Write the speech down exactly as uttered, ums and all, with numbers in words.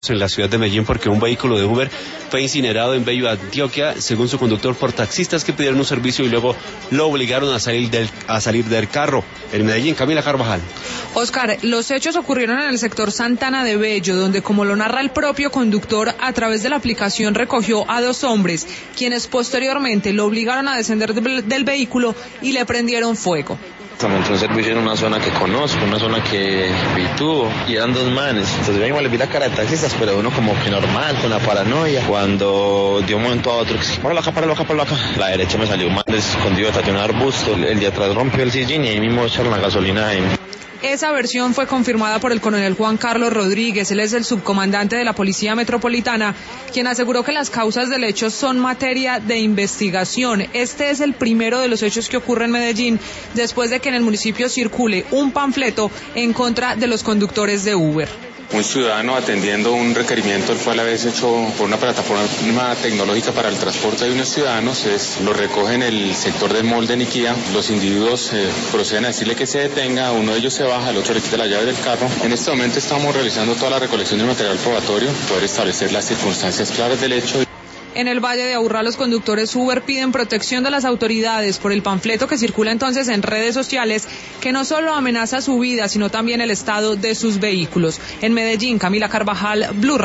En la ciudad de Medellín porque un vehículo de Uber fue incinerado en Bello, Antioquia, según su conductor, por taxistas que pidieron un servicio y luego lo obligaron a salir del, a salir del carro. En Medellín, Camila Carvajal. Oscar, los hechos ocurrieron en el sector Santana de Bello, donde, como lo narra el propio conductor, a través de la aplicación recogió a dos hombres, quienes posteriormente lo obligaron a descender del, del vehículo y le prendieron fuego. Me entró un servicio en una zona que conozco, una zona que habitúo, y eran dos manes. Entonces yo igual le vi la cara de taxistas, pero uno como que normal, con la paranoia. Cuando de un momento a otro, páralo acá, páralo acá, páralo acá. La derecha me salió un man escondido detrás de un arbusto, el de atrás rompió el sillín y ahí mismo echaron la gasolina ahí. Esa versión fue confirmada por el coronel Juan Carlos Rodríguez. Él es el subcomandante de la Policía Metropolitana, quien aseguró que las causas del hecho son materia de investigación. Este es el primero de los hechos que ocurre en Medellín, después de que en el municipio circule un panfleto en contra de los conductores de Uber. Un ciudadano atendiendo un requerimiento el cual a veces hecho por una plataforma tecnológica para el transporte de unos ciudadanos, es, lo recoge en el sector del mall de Niquía. Los individuos eh, proceden a decirle que se detenga, uno de ellos se baja, el otro le quita la llave del carro. En este momento estamos realizando toda la recolección del material probatorio, poder establecer las circunstancias claras del hecho. En el Valle de Aburrá, los conductores Uber piden protección de las autoridades por el panfleto que circula entonces en redes sociales, que no solo amenaza su vida, sino también el estado de sus vehículos. En Medellín, Camila Carvajal, Blue Radio.